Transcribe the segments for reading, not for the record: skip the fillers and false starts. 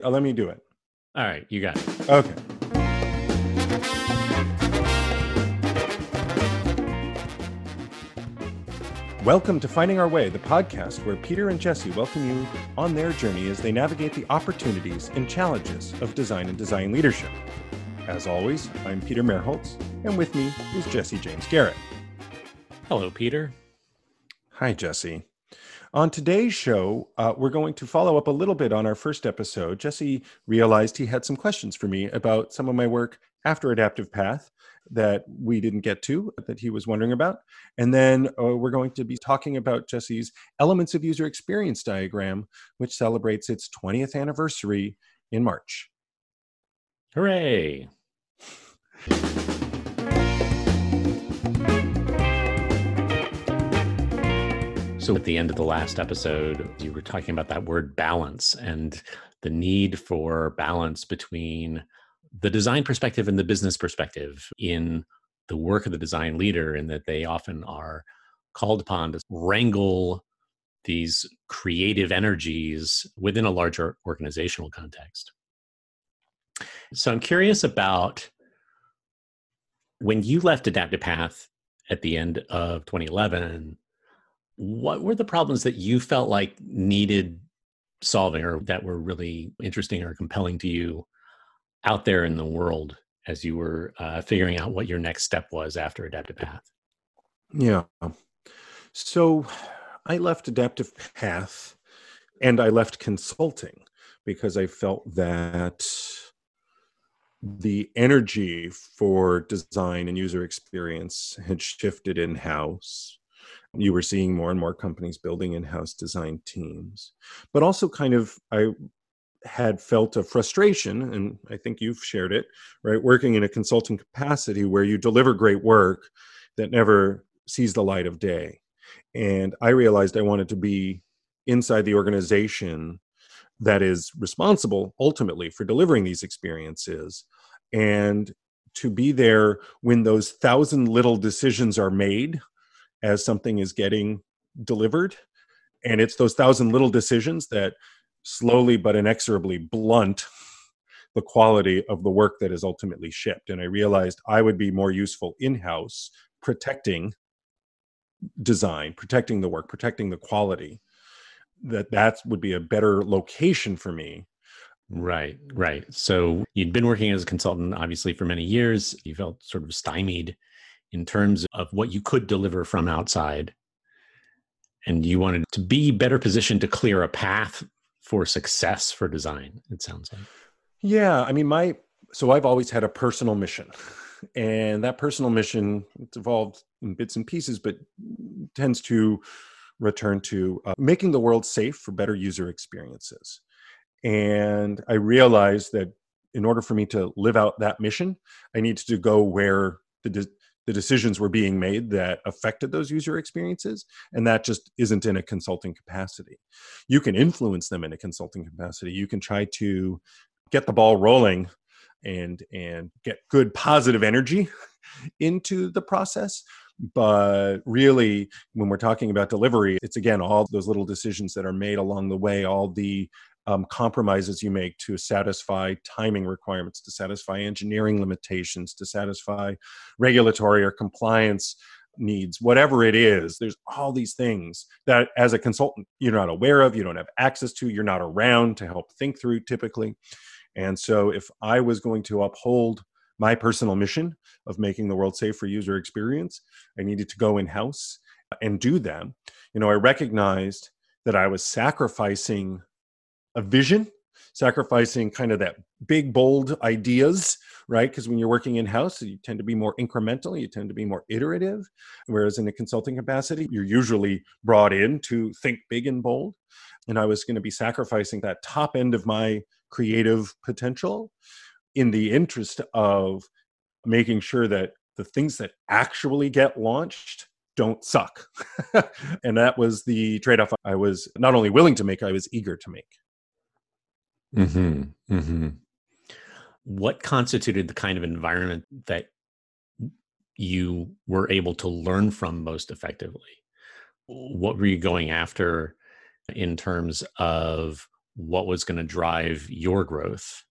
Let me do it. All right, you got it. Okay. Welcome to Finding Our Way, the podcast where Peter and Jesse welcome you on their journey as they navigate the opportunities and challenges of design and design leadership. As always, I'm Peter Merholtz, and with me is Jesse James Garrett. Hello, Peter. Hi, Jesse. On today's show, we're going to follow up a little bit on our first episode. Jesse realized he had some questions for me about some of my work after Adaptive Path that we didn't get to, that he was wondering about. And then we're going to be talking about Jesse's Elements of User Experience diagram, which celebrates its 20th anniversary in March. Hooray! So at the end of the last episode, you were talking about that word balance and the need for balance between the design perspective and the business perspective in the work of the design leader, and that they often are called upon to wrangle these creative energies within a larger organizational context. So I'm curious about when you left Adaptive Path at the end of 2011, what were the problems that you felt like needed solving or that were really interesting or compelling to you out there in the world as you were figuring out what your next step was after Adaptive Path? Yeah. So I left Adaptive Path and I left consulting because I felt that the energy for design and user experience had shifted in-house. You were seeing more and more companies building in-house design teams, but also I had felt a frustration, and I think you've shared it, right? Working in a consulting capacity where you deliver great work that never sees the light of day. And I realized I wanted to be inside the organization that is responsible ultimately for delivering these experiences, and to be there when those 1,000 little decisions are made as something is getting delivered. And it's those 1,000 little decisions that slowly but inexorably blunt the quality of the work that is ultimately shipped. And I realized I would be more useful in-house protecting design, protecting the work, protecting the quality, that would be a better location for me. Right. So you'd been working as a consultant, obviously, for many years. You felt sort of stymied in terms of what you could deliver from outside. And you wanted to be better positioned to clear a path for success for design, it sounds like. Yeah. I mean, so I've always had a personal mission. And that personal mission, it's evolved in bits and pieces, but tends to return to making the world safe for better user experiences. And I realized that in order for me to live out that mission, I needed to go where the decisions were being made that affected those user experiences. And that just isn't in a consulting capacity. You can influence them in a consulting capacity. You can try to get the ball rolling and get good positive energy into the process. But really, when we're talking about delivery, it's again, all those little decisions that are made along the way, all the compromises you make to satisfy timing requirements, to satisfy engineering limitations, to satisfy regulatory or compliance needs, whatever it is. There's all these things that as a consultant, you're not aware of, you don't have access to, you're not around to help think through typically. And so if I was going to uphold my personal mission of making the world safe for user experience, I needed to go in-house and do them. I recognized that I was sacrificing a vision, sacrificing kind of that big, bold ideas, right? Because when you're working in-house, you tend to be more incremental, you tend to be more iterative. Whereas in a consulting capacity, you're usually brought in to think big and bold. And I was going to be sacrificing that top end of my creative potential in the interest of making sure that the things that actually get launched don't suck. And that was the trade-off I was not only willing to make, I was eager to make. Mm-hmm. Mm-hmm. What constituted the kind of environment that you were able to learn from most effectively? What were you going after in terms of what was going to drive your growth?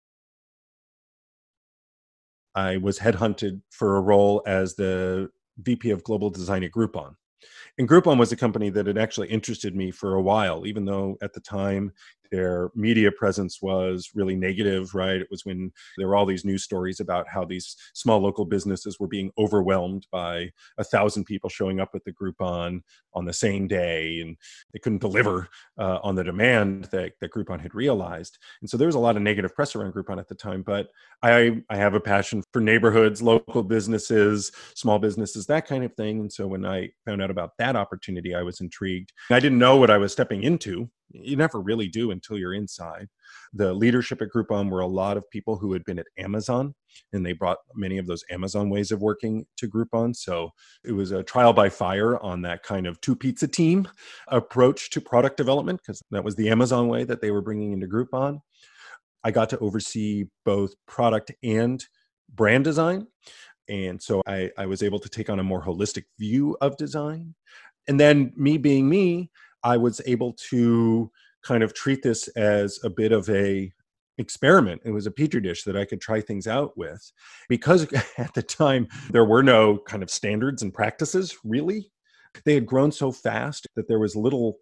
I was headhunted for a role as the VP of Global Design at Groupon. And Groupon was a company that had actually interested me for a while, even though at the time their media presence was really negative, right? It was when there were all these news stories about how these small local businesses were being overwhelmed by 1,000 people showing up at the Groupon on the same day, and they couldn't deliver on the demand that Groupon had realized. And so there was a lot of negative press around Groupon at the time, but I have a passion for neighborhoods, local businesses, small businesses, that kind of thing. And so when I found out about that opportunity, I was intrigued. I didn't know what I was stepping into. You never really do until you're inside. The leadership at Groupon were a lot of people who had been at Amazon, and they brought many of those Amazon ways of working to Groupon. So it was a trial by fire on that kind of two pizza team approach to product development, because that was the Amazon way that they were bringing into Groupon. I got to oversee both product and brand design. And so I was able to take on a more holistic view of design. And then me being me, I was able to kind of treat this as a bit of a experiment. It was a petri dish that I could try things out with, because at the time there were no kind of standards and practices really. They had grown so fast that there was little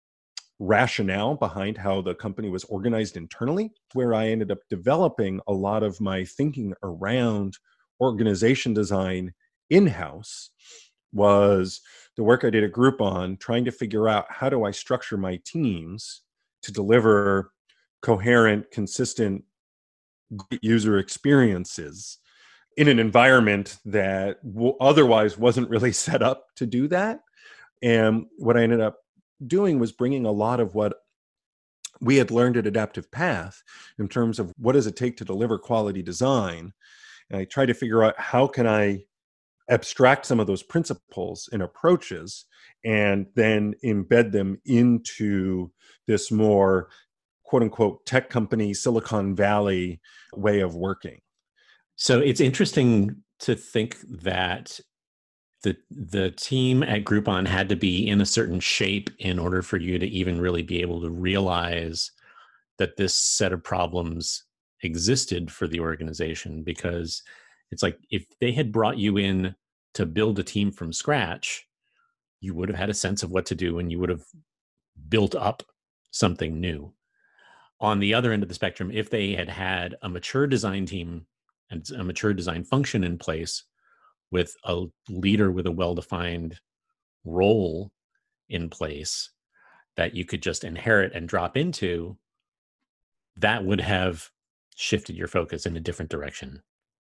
rationale behind how the company was organized internally, where I ended up developing a lot of my thinking around organization design in-house was the work I did at Groupon, trying to figure out how do I structure my teams to deliver coherent, consistent user experiences in an environment that otherwise wasn't really set up to do that. And what I ended up doing was bringing a lot of what we had learned at Adaptive Path in terms of what does it take to deliver quality design. And I tried to figure out how can I abstract some of those principles and approaches and then embed them into this more quote unquote tech company, Silicon Valley way of working. So it's interesting to think that the team at Groupon had to be in a certain shape in order for you to even really be able to realize that this set of problems existed for the organization. Because it's like, if they had brought you in to build a team from scratch, you would have had a sense of what to do and you would have built up something new. On the other end of the spectrum, if they had had a mature design team and a mature design function in place with a leader with a well-defined role in place that you could just inherit and drop into, that would have shifted your focus in a different direction.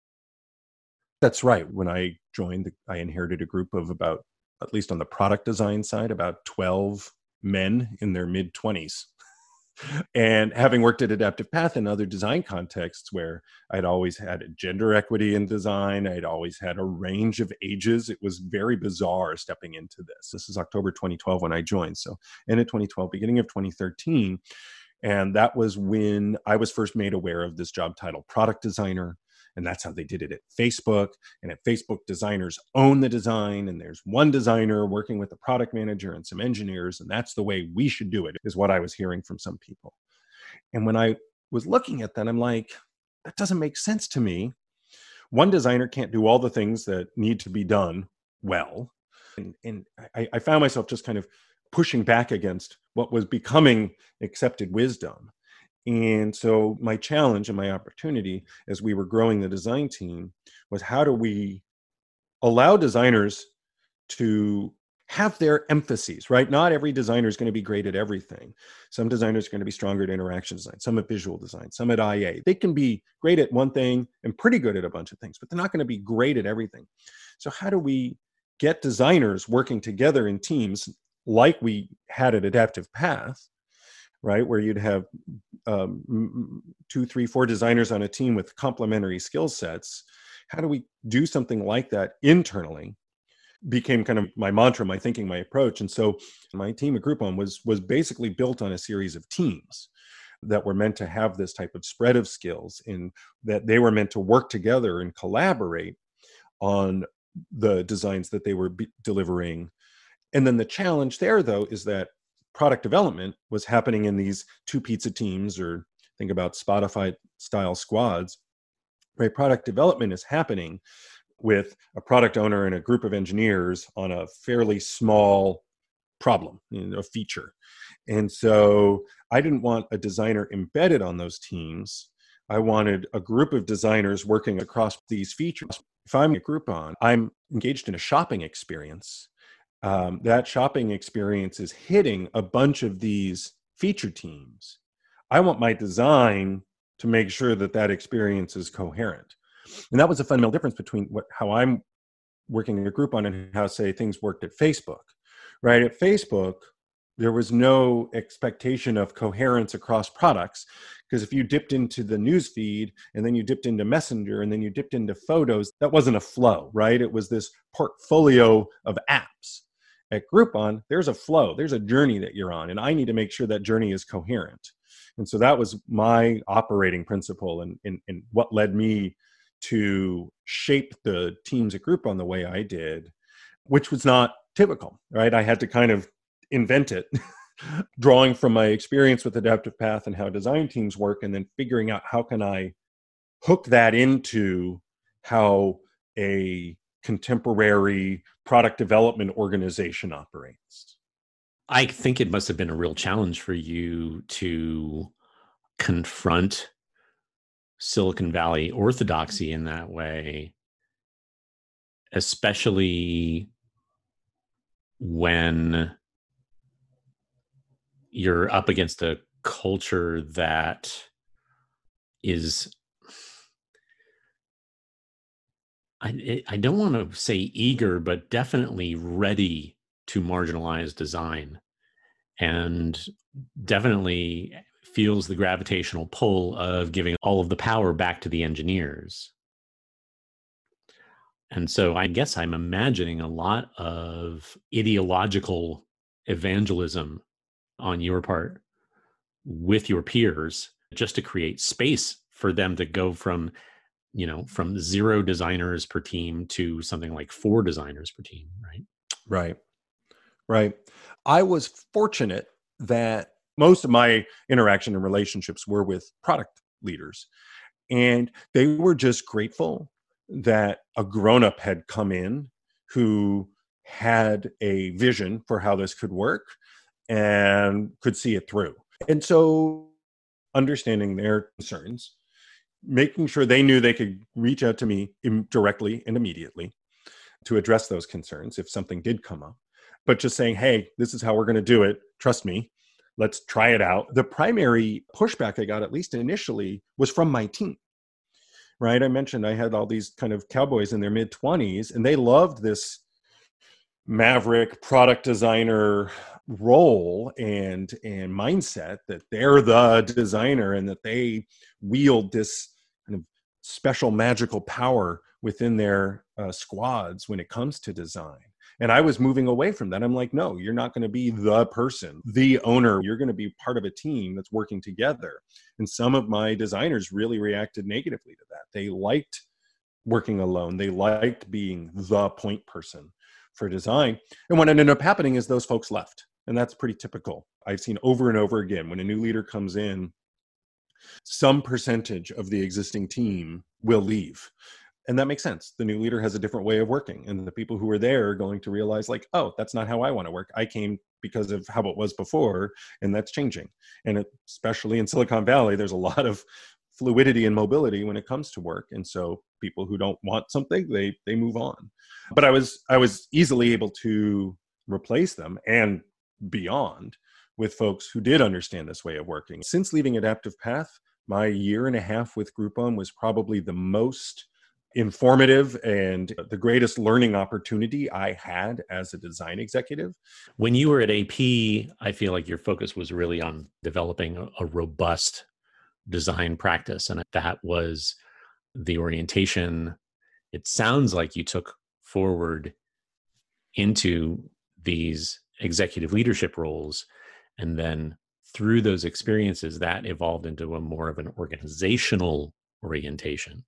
That's right. When I joined, I inherited a group of about, at least on the product design side, about 12 men in their mid-20s. And having worked at Adaptive Path in other design contexts where I'd always had gender equity in design, I'd always had a range of ages, it was very bizarre stepping into this. This is October 2012 when I joined. So end of 2012, beginning of 2013. And that was when I was first made aware of this job title, product designer. And that's how they did it at Facebook. And at Facebook, designers own the design. And there's one designer working with a product manager and some engineers. And that's the way we should do it, is what I was hearing from some people. And when I was looking at that, I'm like, that doesn't make sense to me. One designer can't do all the things that need to be done well. And I found myself just kind of pushing back against what was becoming accepted wisdom. And so my challenge and my opportunity as we were growing the design team was, how do we allow designers to have their emphases, right? Not every designer is going to be great at everything. Some designers are going to be stronger at interaction design, some at visual design, some at IA. They can be great at one thing and pretty good at a bunch of things, but they're not going to be great at everything. So how do we get designers working together in teams like we had at Adaptive Path, right? Where you'd have 2, 3, 4 designers on a team with complementary skill sets. How do we do something like that internally? Became kind of my mantra, my thinking, my approach. And so my team at Groupon was basically built on a series of teams that were meant to have this type of spread of skills, in that they were meant to work together and collaborate on the designs that they were delivering. And then the challenge there, though, is that product development was happening in these two pizza teams, or think about Spotify style squads, right? Product development is happening with a product owner and a group of engineers on a fairly small problem, a feature. And so I didn't want a designer embedded on those teams. I wanted a group of designers working across these features. If I'm a Groupon, I'm engaged in a shopping experience. That shopping experience is hitting a bunch of these feature teams. I want my design to make sure that that experience is coherent. And that was a fundamental difference between how I'm working in a Groupon and how, say, things worked at Facebook, right? At Facebook, there was no expectation of coherence across products, because if you dipped into the news feed and then you dipped into Messenger and then you dipped into photos, that wasn't a flow, right? It was this portfolio of apps. At Groupon, there's a flow, there's a journey that you're on, and I need to make sure that journey is coherent. And so that was my operating principle, and what led me to shape the teams at Groupon the way I did, which was not typical, right? I had to kind of invent it, drawing from my experience with Adaptive Path and how design teams work, and then figuring out how can I hook that into how a contemporary product development organization operates. I think it must have been a real challenge for you to confront Silicon Valley orthodoxy in that way, especially when you're up against a culture that is, I don't want to say eager, but definitely ready to marginalize design, and definitely feels the gravitational pull of giving all of the power back to the engineers. And so I guess I'm imagining a lot of ideological evangelism on your part with your peers, just to create space for them to go from, from 0 designers per team to something like 4 designers per team, right? Right. I was fortunate that most of my interaction and relationships were with product leaders, and they were just grateful that a grown-up had come in who had a vision for how this could work and could see it through. And so understanding their concerns, making sure they knew they could reach out to me directly and immediately to address those concerns if something did come up, but just saying, hey, this is how we're going to do it. Trust me. Let's try it out. The primary pushback I got, at least initially, was from my team, right? I mentioned I had all these kind of cowboys in their mid-20s, and they loved this maverick product designer role and mindset that they're the designer and that they wield this kind of special magical power within their squads when it comes to design. And I was moving away from that. I'm like, no, you're not going to be the person, the owner. You're going to be part of a team that's working together. And some of my designers really reacted negatively to that. They liked working alone. They liked being the point person for design. And what ended up happening is those folks left. And that's pretty typical. I've seen over and over again, when a new leader comes in, some percentage of the existing team will leave. And that makes sense. The new leader has a different way of working. And the people who are there are going to realize, like, oh, that's not how I want to work. I came because of how it was before, and that's changing. And especially in Silicon Valley, there's a lot of fluidity and mobility when it comes to work. And so people who don't want something, they move on. But I was easily able to replace them and beyond with folks who did understand this way of working. Since leaving Adaptive Path, my 1.5 years with Groupon was probably the most informative and the greatest learning opportunity I had as a design executive. When you were at AP, I feel like your focus was really on developing a robust design practice. And that was the orientation it sounds like you took forward into these executive leadership roles. And then through those experiences, that evolved into a more of an organizational orientation.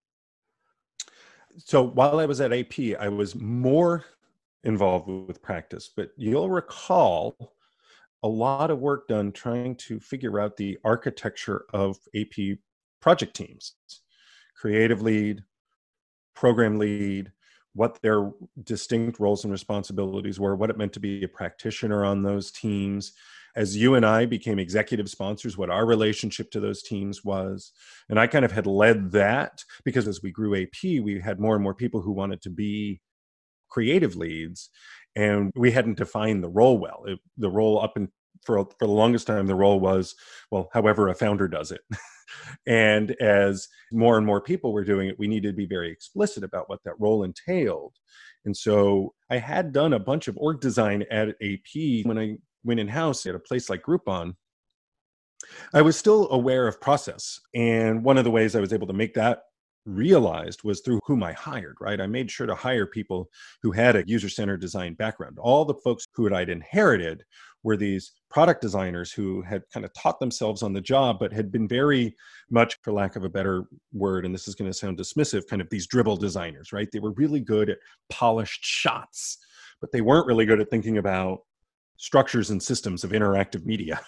So while I was at AP, I was more involved with practice, but you'll recall a lot of work done trying to figure out the architecture of AP project teams, creative lead, program lead, what their distinct roles and responsibilities were, what it meant to be a practitioner on those teams. As you and I became executive sponsors, what our relationship to those teams was. And I kind of had led that because as we grew AP, we had more and more people who wanted to be creative leads, and we hadn't defined the role well. The role for the longest time, the role was, well, however a founder does it. And as more and more people were doing it, we needed to be very explicit about what that role entailed. And so I had done a bunch of org design at AP. When I went in-house at a place like Groupon, I was still aware of process. And one of the ways I was able to make that realized was through whom I hired, right? I made sure to hire people who had a user-centered design background. All the folks who I'd inherited were these product designers who had kind of taught themselves on the job, but had been very much, for lack of a better word, and this is going to sound dismissive, kind of these dribble designers, right? They were really good at polished shots, but they weren't really good at thinking about structures and systems of interactive media.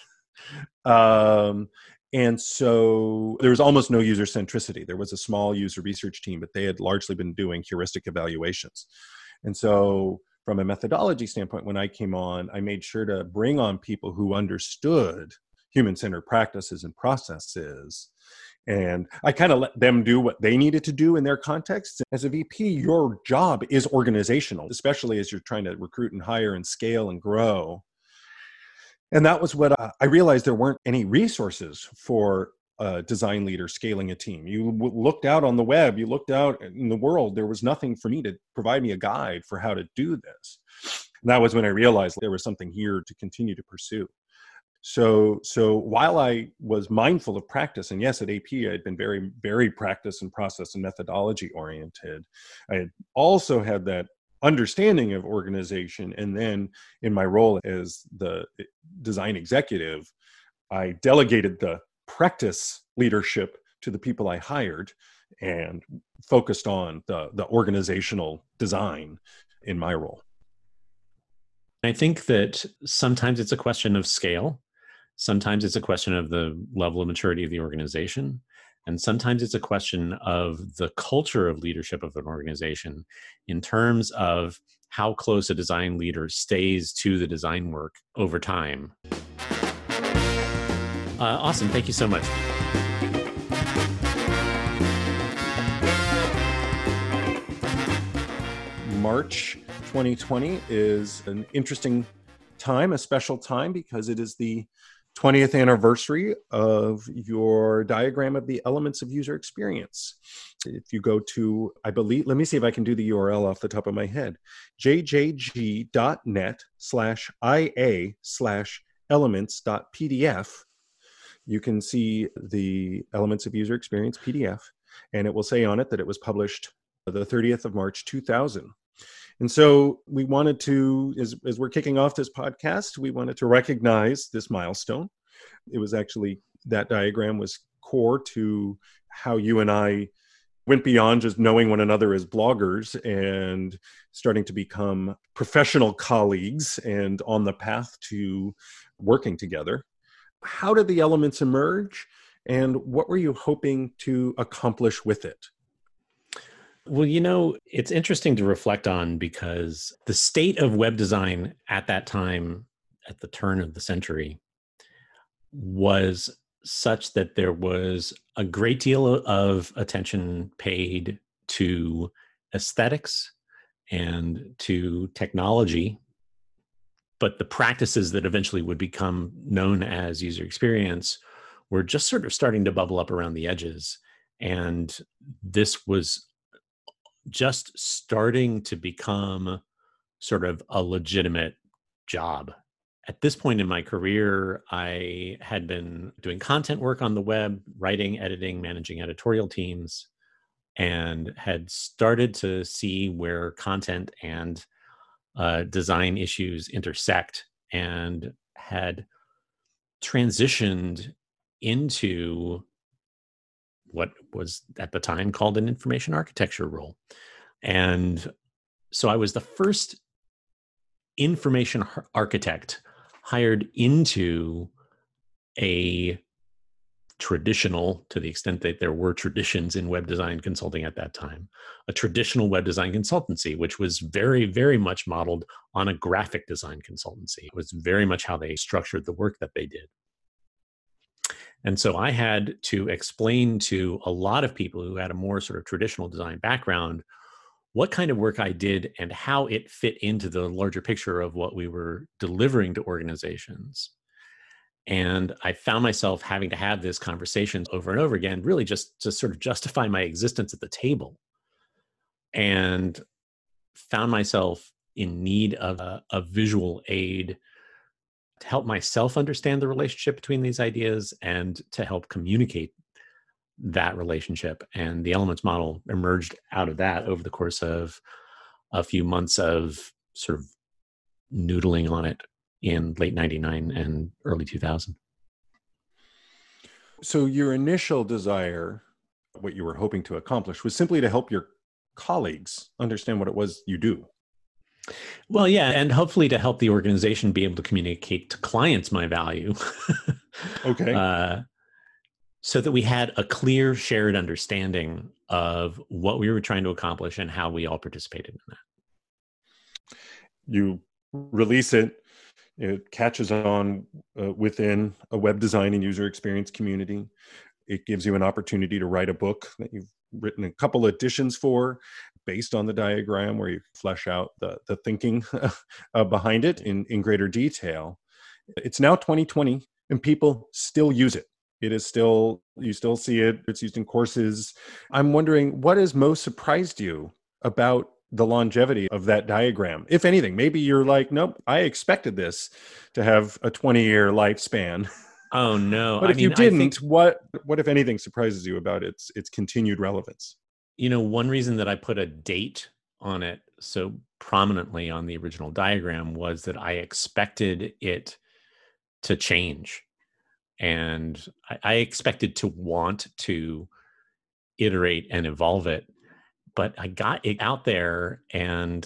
And so there was almost no user centricity. There was a small user research team, but they had largely been doing heuristic evaluations. And so from a methodology standpoint, when I came on, I made sure to bring on people who understood human-centered practices and processes. And I kind of let them do what they needed to do in their context. As a VP, your job is organizational, especially as you're trying to recruit and hire and scale and grow. And that was what I realized. There weren't any resources for a design leader scaling a team. You looked out on the web, you looked out in the world, there was nothing for me to provide me a guide for how to do this. And that was when I realized there was something here to continue to pursue. So while I was mindful of practice, and yes, at AP, I had been very, very practice and process and methodology oriented, I had also had that understanding of organization. And then in my role as the design executive, I delegated the practice leadership to the people I hired and focused on the organizational design in my role. I think that sometimes it's a question of scale. Sometimes it's a question of the level of maturity of the organization. And sometimes it's a question of the culture of leadership of an organization in terms of how close a design leader stays to the design work over time. Awesome. Thank you so much. March 2020 is an interesting time, a special time, because it is the 20th anniversary of your diagram of the elements of user experience. If you go to, I believe, let me see if I can do the URL off the top of my head, jjg.net/ia/elements.pdf, you can see the Elements of User Experience PDF, and it will say on it that it was published the 30th of March, 2000. And so we wanted to, as we're kicking off this podcast, we wanted to recognize this milestone. It was actually, that diagram was core to how you and I went beyond just knowing one another as bloggers and starting to become professional colleagues and on the path to working together. How did the elements emerge, and what were you hoping to accomplish with it? Well, it's interesting to reflect on because the state of web design at that time, at the turn of the century, was such that there was a great deal of attention paid to aesthetics and to technology, but the practices that eventually would become known as user experience were just sort of starting to bubble up around the edges. And this was just starting to become sort of a legitimate job. At this point in my career, I had been doing content work on the web, writing, editing, managing editorial teams, and had started to see where content and design issues intersect, and had transitioned into what was at the time called an information architecture role. And so I was the first information architect hired into a traditional, to the extent that there were traditions in web design consulting at that time, a traditional web design consultancy, which was very, very much modeled on a graphic design consultancy. It was very much how they structured the work that they did. And so I had to explain to a lot of people who had a more sort of traditional design background what kind of work I did and how it fit into the larger picture of what we were delivering to organizations. And I found myself having to have this conversation over and over again, really just to sort of justify my existence at the table. And found myself in need of a visual aid to help myself understand the relationship between these ideas and to help communicate that relationship. And the Elements model emerged out of that over the course of a few months of sort of noodling on it in late 99 and early 2000. So your initial desire, what you were hoping to accomplish, was simply to help your colleagues understand what it was you do. Well, yeah, and hopefully to help the organization be able to communicate to clients my value. Okay. So that we had a clear shared understanding of what we were trying to accomplish and how we all participated in that. You release it, it catches on within a web design and user experience community. It gives you an opportunity to write a book that you've written a couple editions for based on the diagram, where you flesh out the thinking behind it in greater detail. It's now 2020 and people still use it. It is still, you still see it. It's used in courses. I'm wondering, what has most surprised you about the longevity of that diagram? If anything, maybe you're like, nope, I expected this to have a 20-year lifespan. Oh no! But I if you mean, I think, didn't, what if anything surprises you about its continued relevance? one reason that I put a date on it so prominently on the original diagram was that I expected it to change. And I expected to want to iterate and evolve it, but I got it out there. And,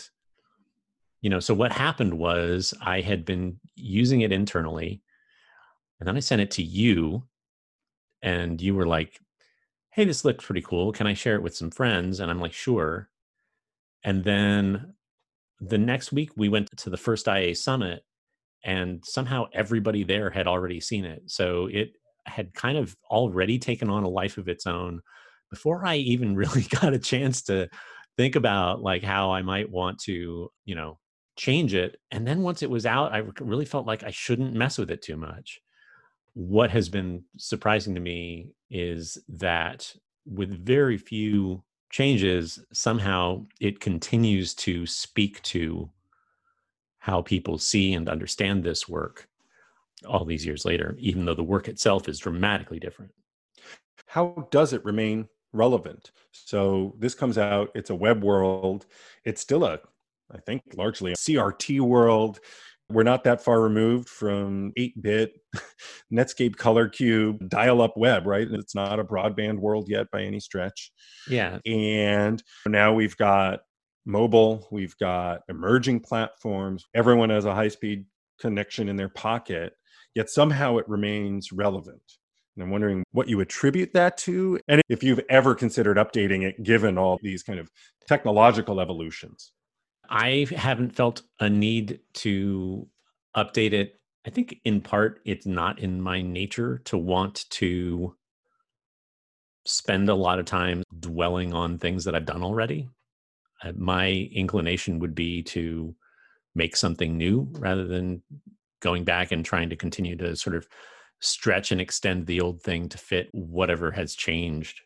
so what happened was I had been using it internally, and then I sent it to you, and you were like, hey, this looks pretty cool. Can I share it with some friends? And I'm like, sure. And then the next week we went to the first IA summit, and somehow everybody there had already seen it. So it had kind of already taken on a life of its own before I even really got a chance to think about like how I might want to, change it. And then once it was out, I really felt like I shouldn't mess with it too much. What has been surprising to me is that with very few changes, somehow it continues to speak to how people see and understand this work all these years later, even though the work itself is dramatically different. How does it remain relevant? So this comes out, it's a web world. It's still I think, largely a CRT world. We're not that far removed from 8-bit Netscape Color Cube, dial-up web, right? It's not a broadband world yet by any stretch. Yeah. And now we've got mobile, we've got emerging platforms. Everyone has a high-speed connection in their pocket, yet somehow it remains relevant. And I'm wondering what you attribute that to, and if you've ever considered updating it given all these kind of technological evolutions. I haven't felt a need to update it. I think in part it's not in my nature to want to spend a lot of time dwelling on things that I've done already. My inclination would be to make something new rather than going back and trying to continue to sort of stretch and extend the old thing to fit whatever has changed.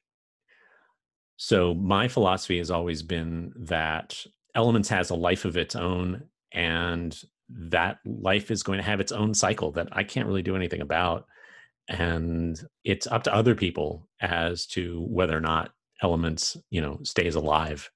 So my philosophy has always been that Elements has a life of its own, and that life is going to have its own cycle that I can't really do anything about. And it's up to other people as to whether or not Elements, stays alive,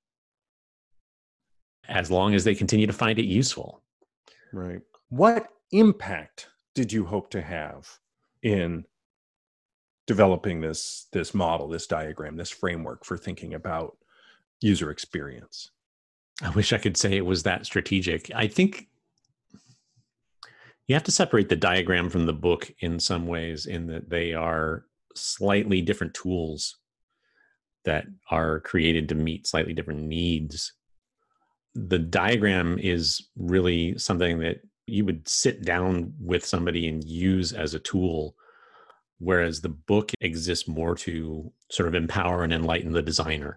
as long as they continue to find it useful. Right. What impact did you hope to have in developing this model, this diagram, this framework for thinking about user experience? I wish I could say it was that strategic. I think, You have to separate the diagram from the book in some ways, in that they are slightly different tools that are created to meet slightly different needs. The diagram is really something that you would sit down with somebody and use as a tool, whereas the book exists more to sort of empower and enlighten the designer.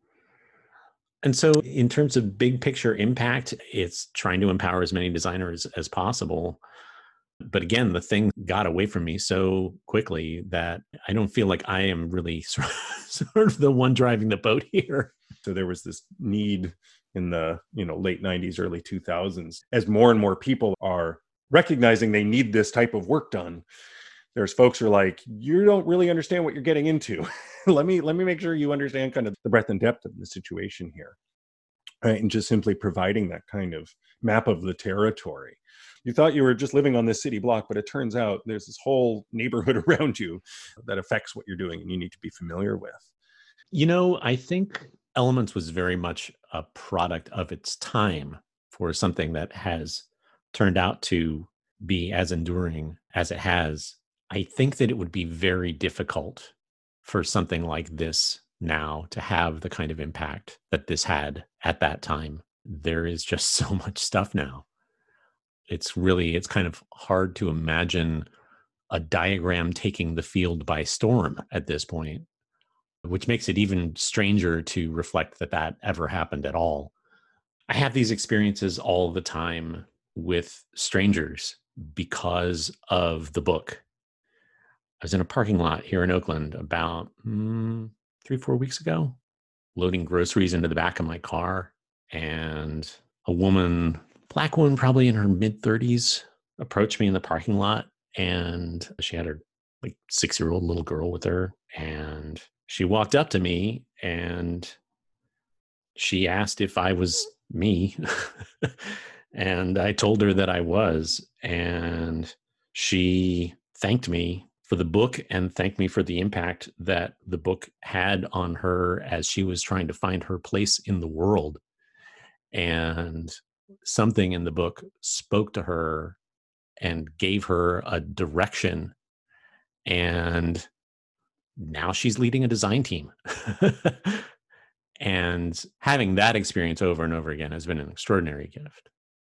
And so, in terms of big picture impact, it's trying to empower as many designers as possible. But again, the thing got away from me so quickly that I don't feel like I am really sort of the one driving the boat here. So there was this need in the late 90s, early 2000s, as more and more people are recognizing they need this type of work done. There's folks who are like, you don't really understand what you're getting into. let me make sure you understand kind of the breadth and depth of the situation here. Right? And just simply providing that kind of map of the territory. You thought you were just living on this city block, but it turns out there's this whole neighborhood around you that affects what you're doing and you need to be familiar with. I think Elements was very much a product of its time for something that has turned out to be as enduring as it has. I think that it would be very difficult for something like this now to have the kind of impact that this had at that time. There is just so much stuff now. It's kind of hard to imagine a diagram taking the field by storm at this point, which makes it even stranger to reflect that ever happened at all. I have these experiences all the time with strangers because of the book. I was in a parking lot here in Oakland about 3-4 weeks ago, loading groceries into the back of my car, and a woman, black woman, probably in her mid-30s, approached me in the parking lot, and she had her 6-year-old little girl with her, and she walked up to me and she asked if I was me. And I told her that I was, and she thanked me for the book and thanked me for the impact that the book had on her as she was trying to find her place in the world. And something in the book spoke to her and gave her a direction. And now she's leading a design team. And having that experience over and over again has been an extraordinary gift.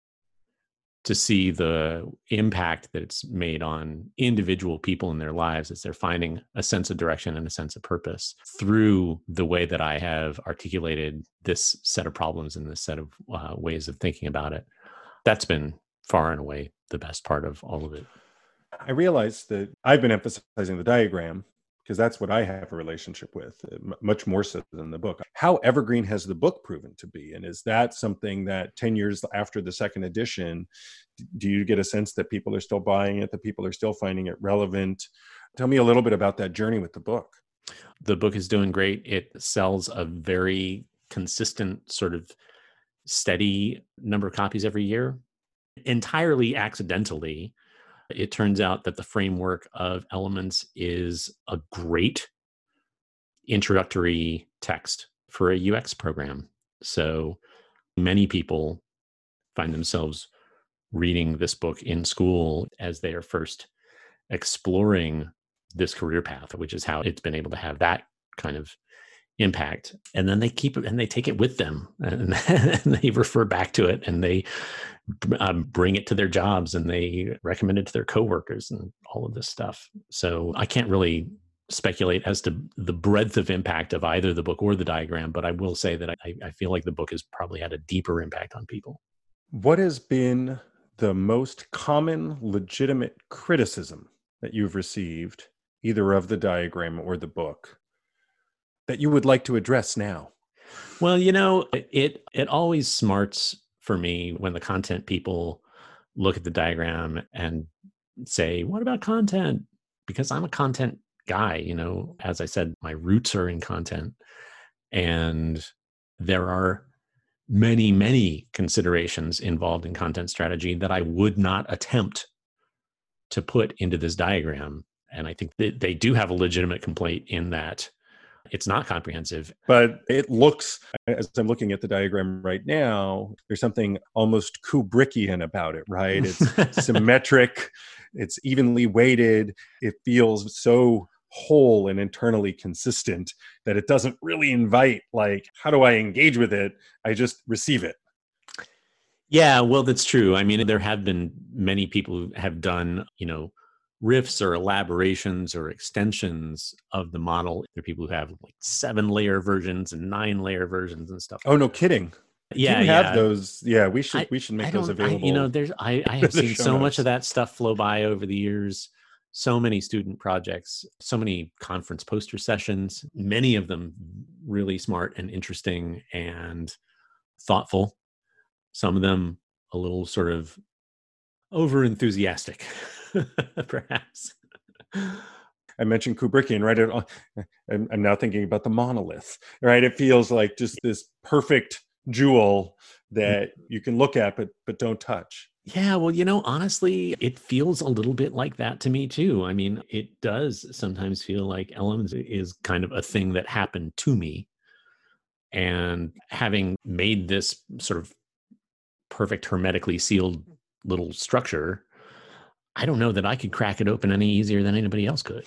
To see the impact that it's made on individual people in their lives as they're finding a sense of direction and a sense of purpose through the way that I have articulated this set of problems and this set of ways of thinking about it. That's been far and away the best part of all of it. I realized that I've been emphasizing the diagram because that's what I have a relationship with, much more so than the book. How evergreen has the book proven to be? And is that something that 10 years after the second edition, do you get a sense that people are still buying it, that people are still finding it relevant? Tell me a little bit about that journey with the book. The book is doing great. It sells a very consistent, sort of steady number of copies every year. Entirely accidentally, it turns out that the framework of Elements is a great introductory text for a UX program. So many people find themselves reading this book in school as they are first exploring this career path, which is how it's been able to have that kind of impact. And then they keep it and they take it with them, and they refer back to it, and they bring it to their jobs, and they recommend it to their coworkers and all of this stuff. So I can't really speculate as to the breadth of impact of either the book or the diagram, but I will say that I feel like the book has probably had a deeper impact on people. What has been the most common legitimate criticism that you've received, either of the diagram or the book, that you would like to address now? Well, it always smarts for me when the content people look at the diagram and say, what about content? Because I'm a content guy, as I said, my roots are in content. And there are many, many considerations involved in content strategy that I would not attempt to put into this diagram. And I think that they do have a legitimate complaint in that It's not comprehensive. But it looks, as I'm looking at the diagram right now, there's something almost Kubrickian about it, right? It's symmetric, it's evenly weighted, it feels so whole and internally consistent that it doesn't really invite, like, how do I engage with it? I just receive it. Yeah, well, that's true. I mean, there have been many people who have done, riffs or elaborations or extensions of the model. There are people who have like 7-layer versions and 9-layer versions and stuff. Oh, no kidding. Yeah, Do you have those? Yeah, we should make those available. I have seen so much of that stuff flow by over the years. So many student projects, so many conference poster sessions, many of them really smart and interesting and thoughtful. Some of them a little sort of over enthusiastic, perhaps. I mentioned Kubrickian, right? I'm now thinking about the monolith, right? It feels like just this perfect jewel that you can look at, but don't touch. Yeah, well, honestly, it feels a little bit like that to me too. I mean, it does sometimes feel like Elements is kind of a thing that happened to me. And having made this sort of perfect hermetically sealed little structure, I don't know that I could crack it open any easier than anybody else could,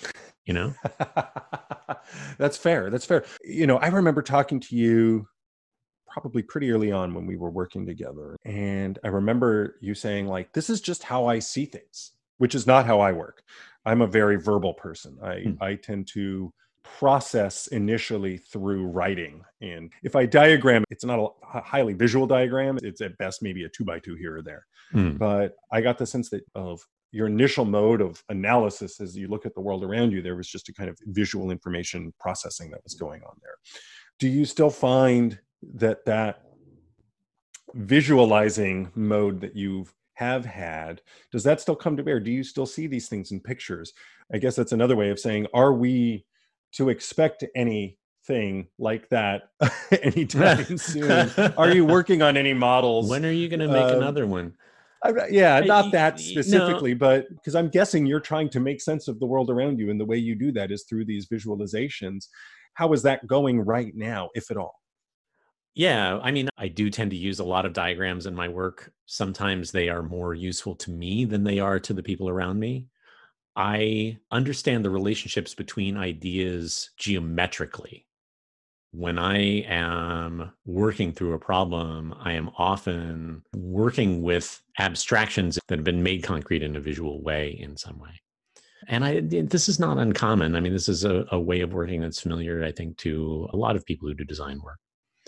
That's fair. That's fair. I remember talking to you probably pretty early on when we were working together. And I remember you saying, like, this is just how I see things, which is not how I work. I'm a very verbal person. I tend to process initially through writing. And if I diagram, it's not a highly visual diagram. It's at best maybe a 2x2 here or there. But I got the sense that of your initial mode of analysis as you look at the world around you, there was just a kind of visual information processing that was going on there. Do you still find that visualizing mode that you have had, does that still come to bear? Do you still see these things in pictures? I guess that's another way of saying, are we to expect anything like that anytime soon? Are you working on any models? When are you going to make another one? Yeah, not that specifically, but because I'm guessing you're trying to make sense of the world around you, and the way you do that is through these visualizations. How is that going right now, if at all? Yeah, I mean, I do tend to use a lot of diagrams in my work. Sometimes they are more useful to me than they are to the people around me. I understand the relationships between ideas geometrically. When I am working through a problem, I am often working with abstractions that have been made concrete in a visual way in some way. And this is not uncommon. I mean, this is a way of working that's familiar, I think, to a lot of people who do design work.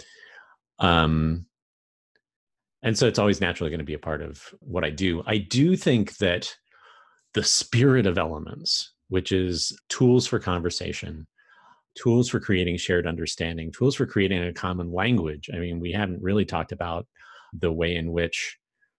And so it's always naturally going to be a part of what I do. I do think that the spirit of Elements, which is tools for conversation, tools for creating shared understanding, tools for creating a common language. I mean, we haven't really talked about the way in which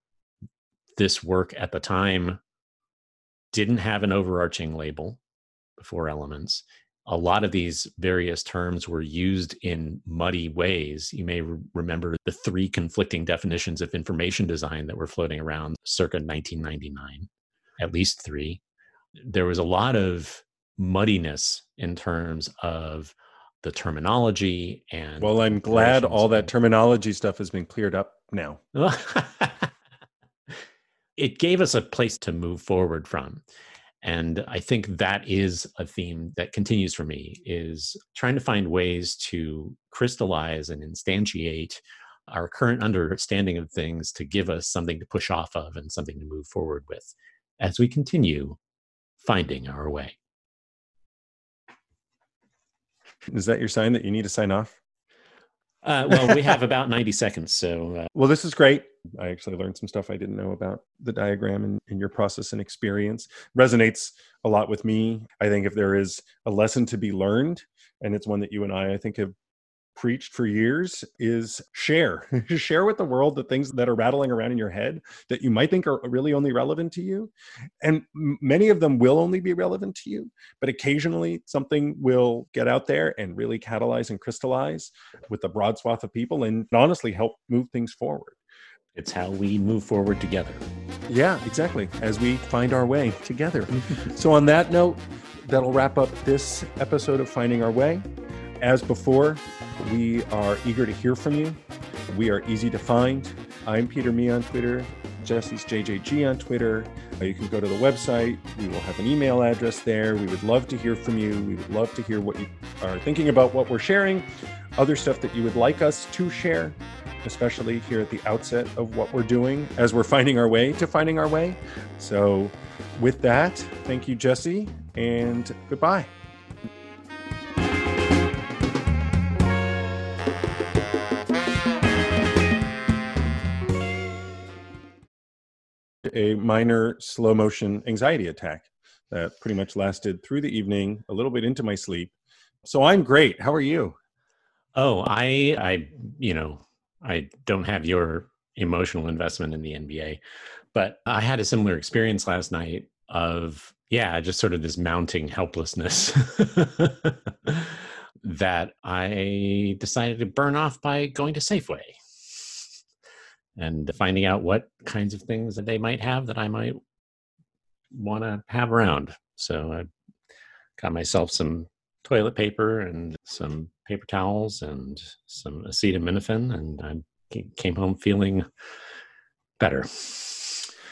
this work at the time didn't have an overarching label before Elements. A lot of these various terms were used in muddy ways. You may remember the 3 conflicting definitions of information design that were floating around circa 1999, at least 3. There was a lot of muddiness in terms of the terminology. And well, I'm glad all that terminology stuff has been cleared up now. It gave us a place to move forward from. And I think that is a theme that continues for me, is trying to find ways to crystallize and instantiate our current understanding of things to give us something to push off of and something to move forward with as we continue finding our way. Is that your sign that you need to sign off? Well, we have about 90 seconds. So, well, this is great. I actually learned some stuff I didn't know about the diagram and your process and experience. Resonates a lot with me. I think if there is a lesson to be learned, and it's one that you and I think, have preached for years, is share. Share with the world the things that are rattling around in your head that you might think are really only relevant to you. And many of them will only be relevant to you, but occasionally something will get out there and really catalyze and crystallize with a broad swath of people and honestly help move things forward. It's how we move forward together. Yeah, exactly. As we find our way together. So on that note, that'll wrap up this episode of Finding Our Way. As before, we are eager to hear from you. We are easy to find. I'm Peter Me on Twitter. Jesse's JJG on Twitter. You can go to the website. We will have an email address there. We would love to hear from you. We would love to hear what you are thinking about what we're sharing, other stuff that you would like us to share, especially here at the outset of what we're doing as we're finding our way to finding our way. So with that, thank you, Jesse, and goodbye. A minor slow motion anxiety attack that pretty much lasted through the evening, a little bit into my sleep. So I'm great. How are you? Oh, I don't have your emotional investment in the NBA, but I had a similar experience last night of, just sort of this mounting helplessness that I decided to burn off by going to Safeway and finding out what kinds of things that they might have that I might want to have around. So I got myself some toilet paper and some paper towels and some acetaminophen, and I came home feeling better.